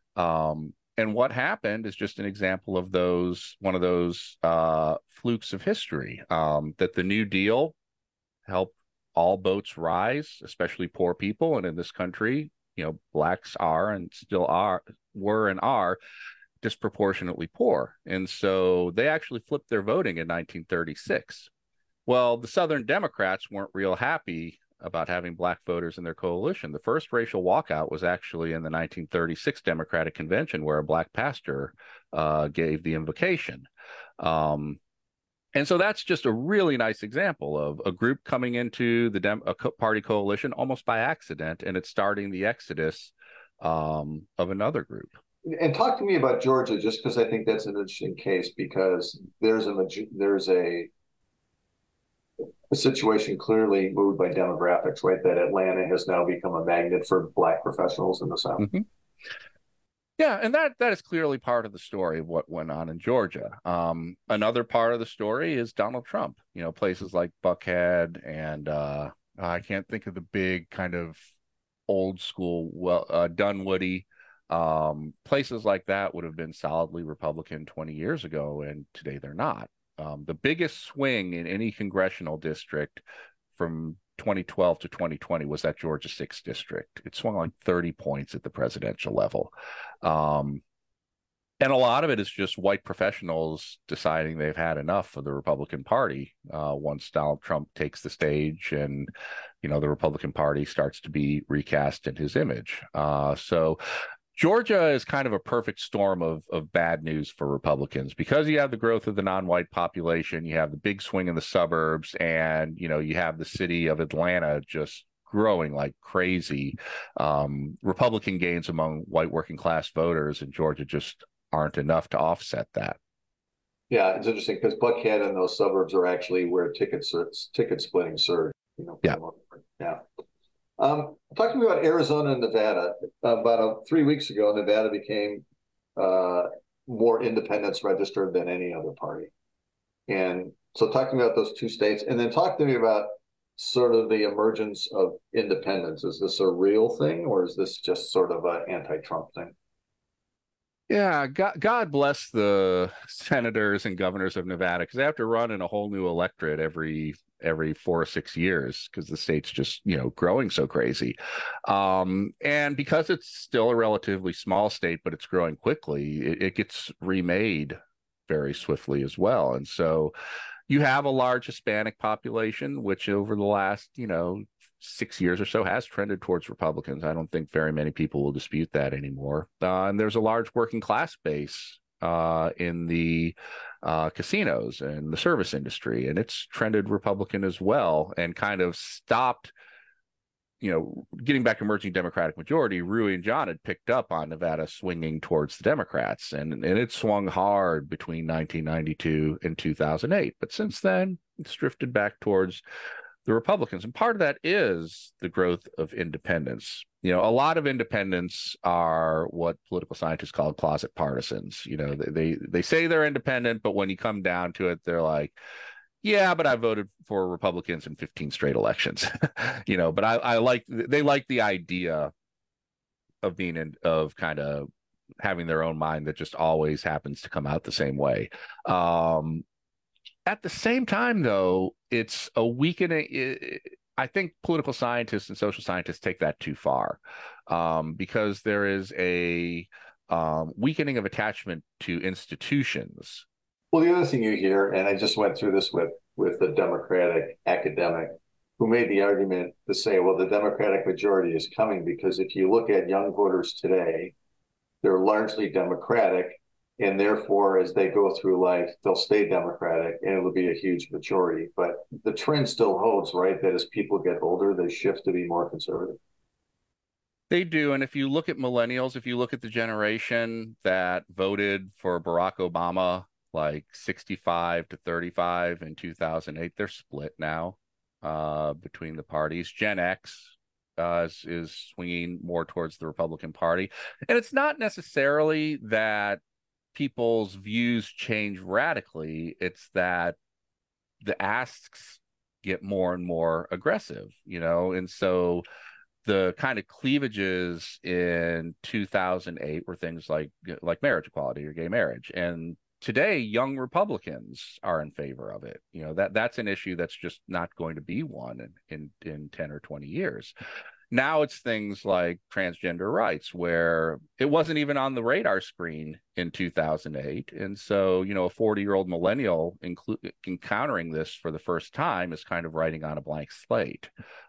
And what happened is just an example of one of those flukes of history, that the New Deal helped all boats rise, especially poor people. And in this country, blacks are and still were and are disproportionately poor. And so they actually flipped their voting in 1936. Well, the Southern Democrats weren't real happy about having black voters in their coalition. The first racial walkout was actually in the 1936 Democratic Convention, where a black pastor gave the invocation. And so that's just a really nice example of a group coming into the party coalition almost by accident, and it's starting the exodus of another group. And talk to me about Georgia, just because I think that's an interesting case, because there's a situation clearly moved by demographics, right? That Atlanta has now become a magnet for black professionals in the South. Mm-hmm. Yeah, and that is clearly part of the story of what went on in Georgia. Another part of the story is Donald Trump. Places like Buckhead and I can't think of the big kind of old school Dunwoody. Places like that would have been solidly Republican 20 years ago, and today they're not. The biggest swing in any congressional district from 2012 to 2020 was that Georgia 6th district. It swung like 30 points at the presidential level. And a lot of it is just white professionals deciding they've had enough of the Republican Party once Donald Trump takes the stage and, the Republican Party starts to be recast in his image. So Georgia is kind of a perfect storm of bad news for Republicans, because you have the growth of the non-white population, you have the big swing in the suburbs, and you have the city of Atlanta just growing like crazy. Republican gains among white working class voters in Georgia just aren't enough to offset that. Yeah, it's interesting because Buckhead and those suburbs are actually where ticket splitting surged. Yeah. Talk to me about Arizona and Nevada. About 3 weeks ago, Nevada became more independents registered than any other party. And so talk to me about those two states, and then talk to me about sort of the emergence of independence. Is this a real thing, or is this just sort of an anti-Trump thing? Yeah, God bless the senators and governors of Nevada, because they have to run in a whole new electorate every 4 or 6 years, because the state's just growing so crazy, and because it's still a relatively small state, but it's growing quickly, it gets remade very swiftly as well. And so you have a large Hispanic population, which over the last 6 years or so has trended towards Republicans. I don't think very many people will dispute that anymore. And there's a large working class base in the casinos and the service industry, and it's trended Republican as well, and kind of stopped, getting back emerging Democratic majority. Ruy and John had picked up on Nevada swinging towards the Democrats, and it swung hard between 1992 and 2008. But since then, it's drifted back towards the Republicans. And part of that is the growth of independents. A lot of independents are what political scientists call closet partisans. They say they're independent, but when you come down to it, they're like, yeah, but I voted for Republicans in 15 straight elections. But they like the idea of of kind of having their own mind that just always happens to come out the same way. At the same time, though, it's a weakening. I think political scientists and social scientists take that too far, because there is a weakening of attachment to institutions. Well, the other thing you hear, and I just went through this with a Democratic academic who made the argument to say, well, the Democratic majority is coming because if you look at young voters today, they're largely Democratic. And therefore, as they go through life, they'll stay Democratic, and it'll be a huge majority. But the trend still holds, right? That as people get older, they shift to be more conservative. They do. And if you look at millennials, if you look at the generation that voted for Barack Obama, like 65 to 35 in 2008, they're split now between the parties. Gen X is swinging more towards the Republican Party. And it's not necessarily that people's views change radically. It's that the asks get more and more aggressive, and so the kind of cleavages in 2008 were things like marriage equality or gay marriage, and today young Republicans are in favor of it. That's an issue that's just not going to be one in 10 or 20 years. Now it's things like transgender rights, where it wasn't even on the radar screen in 2008. And so, you know, a 40-year-old millennial encountering this for the first time is kind of writing on a blank slate.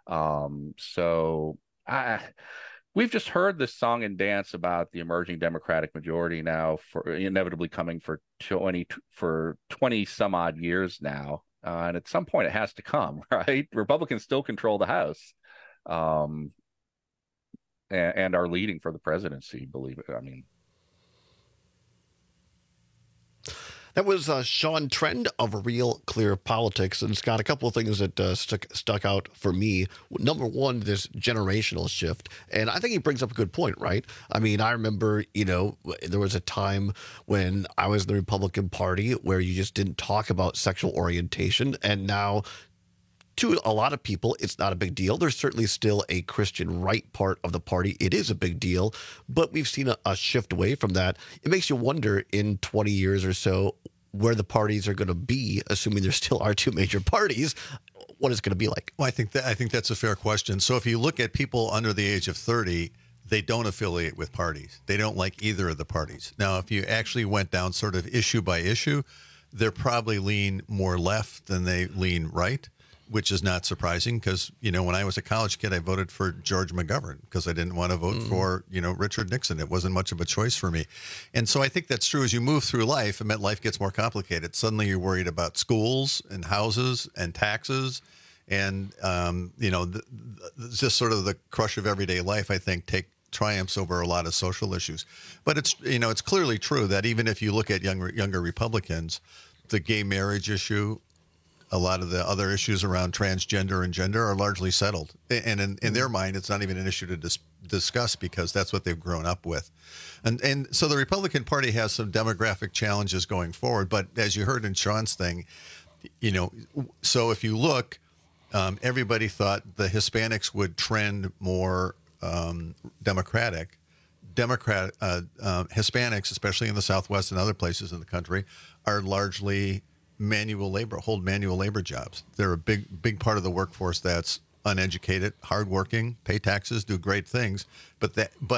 We've just heard this song and dance about the emerging Democratic majority now for inevitably coming for 20 some odd years now. And at some point it has to come, right? Republicans still control the House. And are leading for the presidency, believe it. I mean, that was Sean Trend of Real Clear Politics. And Scott, a couple of things that stuck out for me. Number one, this generational shift. And I think he brings up a good point, right? I mean, I remember, you know, there was a time when I was in the Republican Party where you just didn't talk about sexual orientation. And now, to a lot of people, it's not a big deal. There's certainly still a Christian right part of the party. It is a big deal, but we've seen a shift away from that. It makes you wonder in 20 years or so where the parties are going to be, assuming there still are two major parties, what it's going to be like. Well, I think that's a fair question. So if you look at people under the age of 30, they don't affiliate with parties. They don't like either of the parties. Now, if you actually went down sort of issue by issue, they're probably lean more left than they lean right, which is not surprising because, you know, when I was a college kid, I voted for George McGovern because I didn't want to vote for, you know, Richard Nixon. It wasn't much of a choice for me. And so I think that's true. As you move through life, it meant life gets more complicated. Suddenly you're worried about schools and houses and taxes. And, you know, just sort of the crush of everyday life, I think, triumphs over a lot of social issues. But it's, you know, it's clearly true that even if you look at younger Republicans, the gay marriage issue, a lot of the other issues around transgender and gender are largely settled. And in their mind, it's not even an issue to discuss because that's what they've grown up with. And so the Republican Party has some demographic challenges going forward. But as you heard in Sean's thing, you know, so if you look, everybody thought the Hispanics would trend more Democratic. Hispanics, especially in the Southwest and other places in the country, are largely hold manual labor jobs. They're a big part of the workforce that's uneducated, hardworking, pay taxes, do great things, but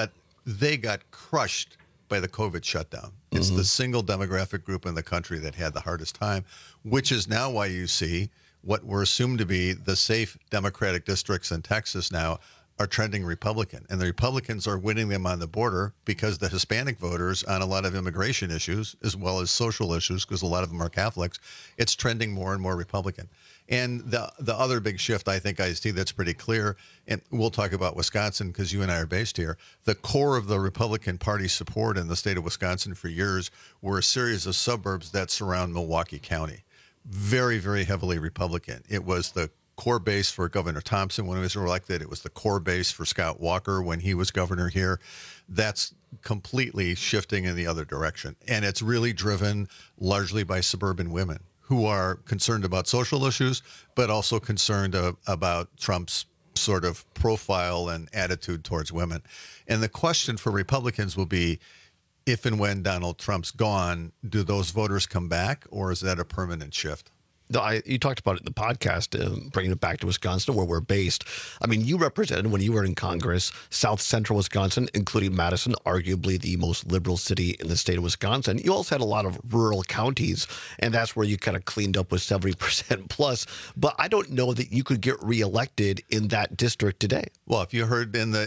they got crushed by the COVID shutdown. It's the single demographic group in the country that had the hardest time, which is now why you see what were assumed to be the safe Democratic districts in Texas now are trending Republican. And the Republicans are winning them on the border because the Hispanic voters on a lot of immigration issues, as well as social issues, because a lot of them are Catholics, it's trending more and more Republican. And the other big shift I think I see that's pretty clear, and we'll talk about Wisconsin because you and I are based here, the core of the Republican Party support in the state of Wisconsin for years were a series of suburbs that surround Milwaukee County. Very, very heavily Republican. It was the core base for Governor Thompson when he was elected. It was the core base for Scott Walker when he was governor here. That's completely shifting in the other direction. And it's really driven largely by suburban women who are concerned about social issues, but also concerned about Trump's sort of profile and attitude towards women. And the question for Republicans will be, if and when Donald Trump's gone, do those voters come back, or is that a permanent shift? You talked about it in the podcast, bringing it back to Wisconsin, where we're based. I mean, you represented, when you were in Congress, South Central Wisconsin, including Madison, arguably the most liberal city in the state of Wisconsin. You also had a lot of rural counties, and that's where you kind of cleaned up with 70% plus. But I don't know that you could get reelected in that district today. Well, if you heard in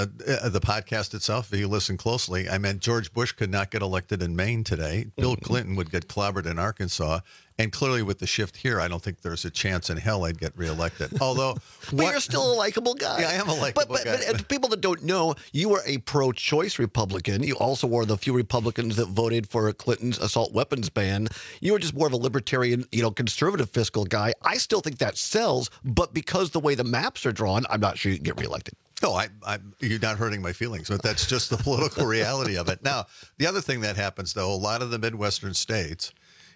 the podcast itself, if you listen closely, I meant George Bush could not get elected in Maine today. Bill Clinton would get clobbered in Arkansas. And clearly with the shift here, I don't think there's a chance in hell I'd get reelected. Although, but you're still a likable guy. Yeah, I am a likable guy. But people that don't know, you were a pro-choice Republican. You also were the few Republicans that voted for Clinton's assault weapons ban. You were just more of a libertarian, conservative fiscal guy. I still think that sells, but because the way the maps are drawn, I'm not sure you can get reelected. No, you're not hurting my feelings, but that's just the political reality of it. Now, the other thing that happens, though, a lot of the Midwestern states,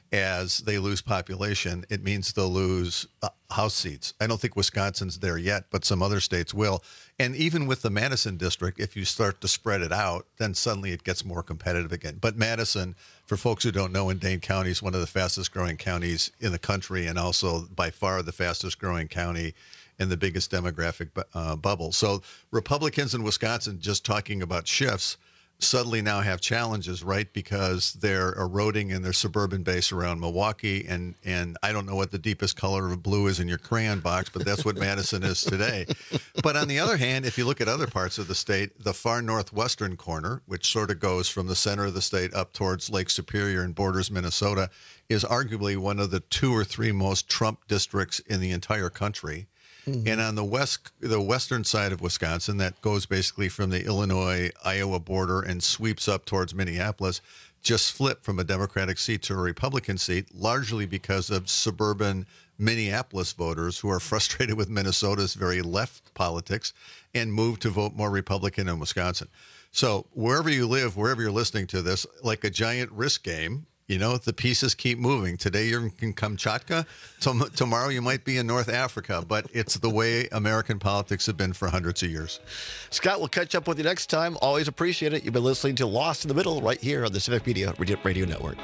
as they lose population, it means they'll lose House seats. I don't think Wisconsin's there yet, but some other states will. And even with the Madison district, if you start to spread it out, then suddenly it gets more competitive again. But Madison, for folks who don't know, in Dane County is one of the fastest growing counties in the country, and also by far the fastest growing county and the biggest demographic bubble. So Republicans in Wisconsin, just talking about shifts, suddenly now have challenges, right? Because they're eroding in their suburban base around Milwaukee. And I don't know what the deepest color of blue is in your crayon box, but that's what Madison is today. But on the other hand, if you look at other parts of the state, the far northwestern corner, which sort of goes from the center of the state up towards Lake Superior and borders Minnesota, is arguably one of the 2 or 3 most Trump districts in the entire country. Mm-hmm. And on the western side of Wisconsin, that goes basically from the Illinois-Iowa border and sweeps up towards Minneapolis, just flipped from a Democratic seat to a Republican seat, largely because of suburban Minneapolis voters who are frustrated with Minnesota's very left politics and moved to vote more Republican in Wisconsin. So wherever you live, wherever you're listening to this, like a giant risk game, you know, the pieces keep moving. Today you're in Kamchatka. Tomorrow you might be in North Africa. But it's the way American politics have been for hundreds of years. Scott, we'll catch up with you next time. Always appreciate it. You've been listening to Lost in the Middle right here on the Civic Media Radio Network.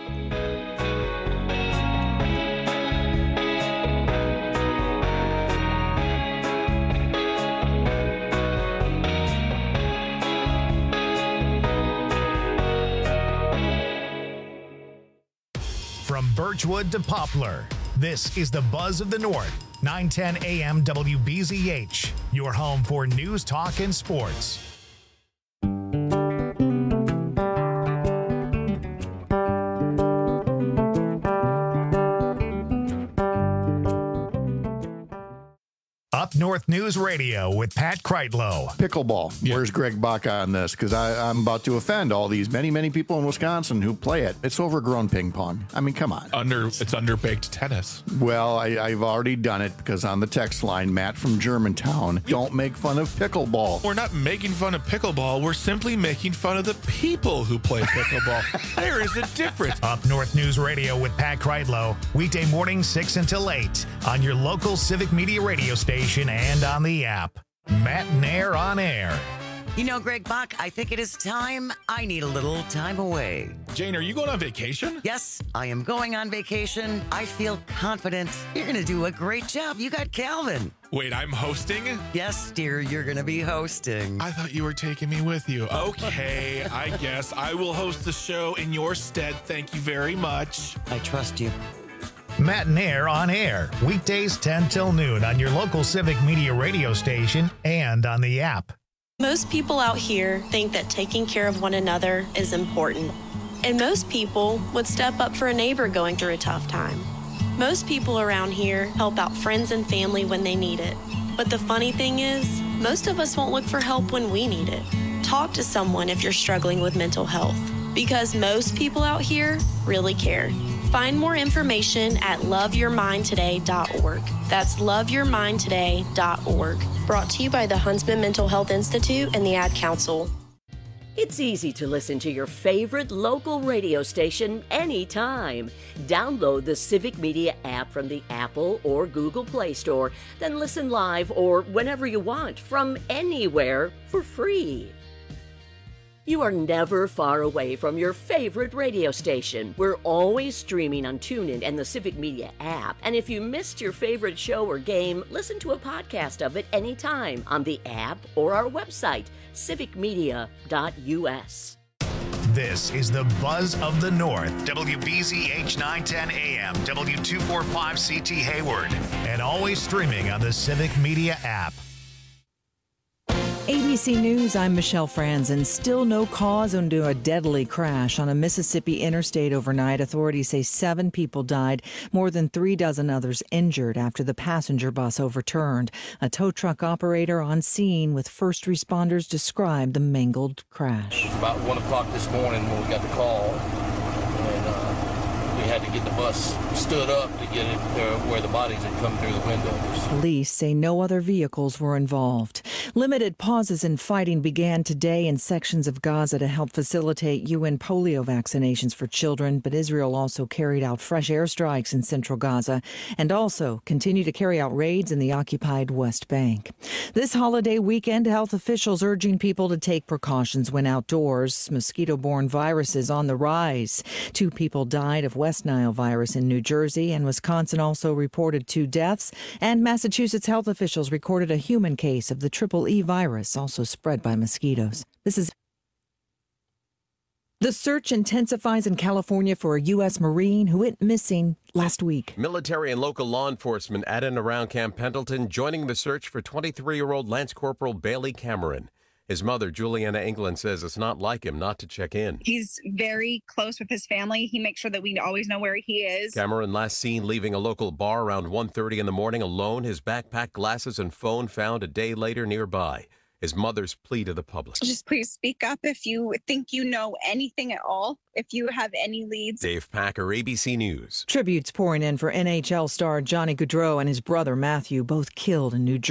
From Birchwood to Poplar, this is the Buzz of the North, 910 AM WBZH, your home for news, talk, and sports. Up North News Radio with Pat Kreitlow. Pickleball. Where's Greg Bach on this? Because I'm about to offend all these many people in Wisconsin who play it. It's overgrown ping pong. I mean, come on. It's underbaked tennis. Well, I've already done it because on the text line, Matt from Germantown, don't make fun of pickleball. We're not making fun of pickleball. We're simply making fun of the people who play pickleball. There is a difference. Up North News Radio with Pat Kreitlow, weekday mornings 6 until 8 on your local Civic Media radio station and on the app. Matt Nair on air. You know, Greg Bach, I think it is time. I need a little time away. Jane, are you going on vacation? Yes, I am going on vacation. I feel confident. You're going to do a great job. You got Calvin. Wait, I'm hosting? Yes, dear, you're going to be hosting. I thought you were taking me with you. Okay, I guess I will host the show in your stead. Thank you very much. I trust you. Matt Nair on air, weekdays 10 till noon on your local Civic Media radio station and on the app. Most people out here think that taking care of one another is important. And most people would step up for a neighbor going through a tough time. Most people around here help out friends and family when they need it. But the funny thing is, most of us won't look for help when we need it. Talk to someone if you're struggling with mental health, because most people out here really care. Find more information at loveyourmindtoday.org. That's loveyourmindtoday.org. Brought to you by the Huntsman Mental Health Institute and the Ad Council. It's easy to listen to your favorite local radio station anytime. Download the Civic Media app from the Apple or Google Play Store, then listen live or whenever you want from anywhere for free. You are never far away from your favorite radio station. We're always streaming on TuneIn and the Civic Media app. And if you missed your favorite show or game, listen to a podcast of it anytime on the app or our website, civicmedia.us. This is the Buzz of the North, WBZH 910 AM, W245CT Hayward, and always streaming on the Civic Media app. ABC News, I'm Michelle Franzen. Still no cause due to a deadly crash on a Mississippi interstate overnight. Authorities say 7 people died, more than 3 dozen others injured after the passenger bus overturned. A tow truck operator on scene with first responders described the mangled crash. About 1 o'clock this morning when we got the call, and we had to get the bus stood up to get it where the bodies had come through the windows. Police say no other vehicles were involved. Limited pauses in fighting began today in sections of Gaza to help facilitate UN polio vaccinations for children, but Israel also carried out fresh airstrikes in central Gaza and also continued to carry out raids in the occupied West Bank. This holiday weekend, health officials urging people to take precautions when outdoors. Mosquito-borne viruses on the rise. 2 people died of West West Nile virus in New Jersey, and Wisconsin also reported 2 deaths. And Massachusetts health officials recorded a human case of the Triple E virus, also spread by mosquitoes. The search intensifies in California for a U.S. Marine who went missing last week. Military and local law enforcement at and around Camp Pendleton joining the search for 23-year-old Lance Corporal Bailey Cameron. His mother, Juliana England, says it's not like him not to check in. He's very close with his family. He makes sure that we always know where he is. Cameron last seen leaving a local bar around 1:30 in the morning alone. His backpack, glasses, and phone found a day later nearby. His mother's plea to the public. Just please speak up if you think you know anything at all, if you have any leads. Dave Packer, ABC News. Tributes pouring in for NHL star Johnny Gaudreau and his brother Matthew, both killed in New Jersey.